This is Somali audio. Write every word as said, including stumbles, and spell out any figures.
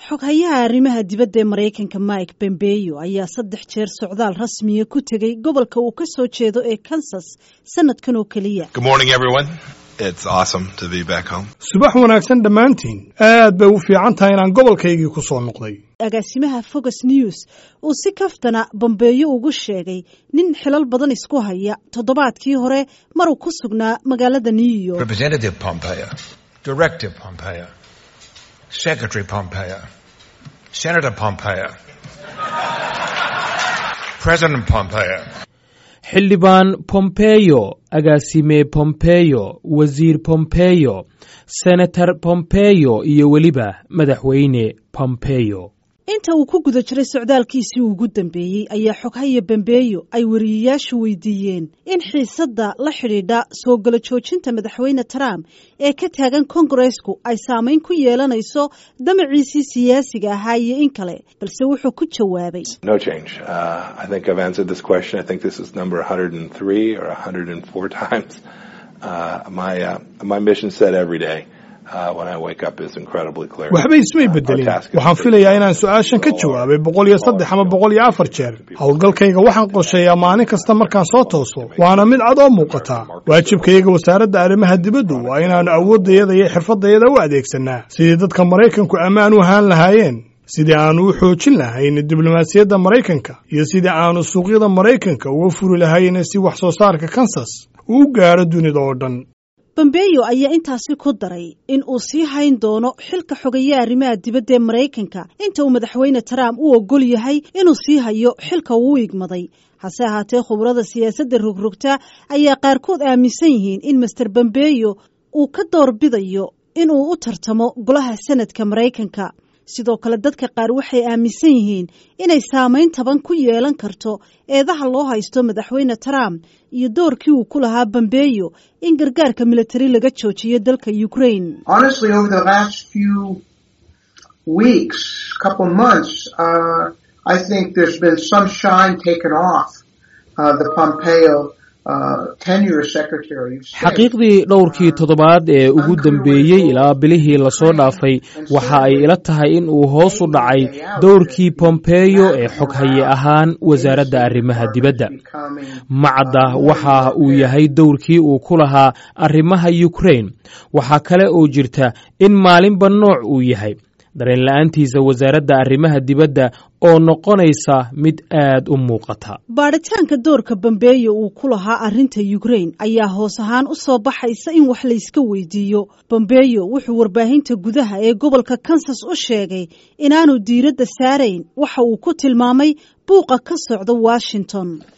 xoghayaha arrimaha dibadda ee Mareykanka Mike Pompeo ayaa saddex jeer socdaal rasmiya ku tagay gobolka uu ka soo jeedo ee Kansas sanadkan oo kaliya. Good morning everyone. It's awesome to be back home. Subax wanaagsan dhamaantiin. Aad bay u fiican tahay inaan gobolkaygii ku soo noqday. Agaasimaha Fox News uu si kaftana Pompeo ugu sheegay nin xilal badan isku haya toddobaadkii hore mar uu ku sugnaa magaalada New York. Representative Pompeo, Director Pompeo, Secretary Pompeo, Senator Pompeo, President Pompeo. xildhibaan Pompeo, agaasime Pompeo, wasiir Pompeo, Senator Pompeo iyo weliba madaxweyne Pompeo. inta uu ku guda jiray socdaalkiisii ugu dambeeyay ayaa xoghaye Pompeo ay wariyaashu weydiiyeen in xiisadda la xidhiidha soo gala joojinta madaxweyne Trump ee ka taagan Congressku ay saameyn ku yeelanayso damaciisii siyaasiga ahaa iyo in kale balse wuxuu ku jawaabay No change. Uh, I think I've answered this question. I think this is number one hundred three or one hundred four times. Uh, my uh, my mission said every day. Uh, when I wake up is incredibly clear. waxba ismay bedelin waxaan filayaa inaan su'aashan ka jawaabay boqol iyo saddex ama boqol iyo afar jeer hawlgalkayga waxaan qorsheeyaa maalin kasta markaan soo tooso waana mid cad oo muuqata waajibkayga wasaaradda arrimaha dibadda waa inaan awoodayada iyo xirfadayada u adeegsanaa sidii dadka Mareykanku ammaan u ahaan lahaayeen sidii aan u xoojin lahayn diblomaasiyadda Mareykanka iyo sidii aan suuqyada Mareykanka uga furi lahayn si wax soo saarka Kansas uu gaaro dunida oo dhan. Pompeo ayaa intaasi ku daray in uu sii hayn doono xilka xogayaha arrimaha dibadda ee Mareykanka inta uu madaxweyne Trump u ogol yahay inuu sii hayo xilka uu igmaday. hase ahaatee khubarada siyaasadda rogrogta ayaa qaarkood aaminsan yihiin in Mister Pompeo uu ka doorbidayo in uu u tartamo golaha sanadka Mareykanka. sidoo kale dadka qaar waxay aaminsan yihiin inay saameyn taban ku yeelan karto eedaha loo haysto madaxweyne Trump iyo doorkii uu ku lahaa Pompeo in gargaarka military laga joojiyo dalka Ukraine. Honestly, over the last few weeks, couple months, uh, I think there's been some shine taken off uh, the Pompeo xaqiiqdii dhowrkii toddobaad ee ugu dambeeyey ilaa bilihii lasoo dhaafay waxa ay ila tahay in uu hoos u dhacay dowrkii Pompeo ee xoghaye ahaan wasaaradda arrimaha dibadda. macadda waxa uu yahay dowrkii uu ku lahaa arrimaha Ukraine. waxa kale oo jirta in maalinba nooc uu yahay dareen la'aantiisa wasaaradda arrimaha dibadda oo noqonaysa mid aad u muuqata. baaritaanka doorka Pompeo uu ku lahaa arrinta Ukraine ayaa hoos ahaan u soo baxaysa in wax la iska weydiiyo. Pompeo wuxuu warbaahinta gudaha ee gobolka Kansas u sheegay inaanu diiradda saarayn waxa uu ku tilmaamay buuqa ka socda Washington.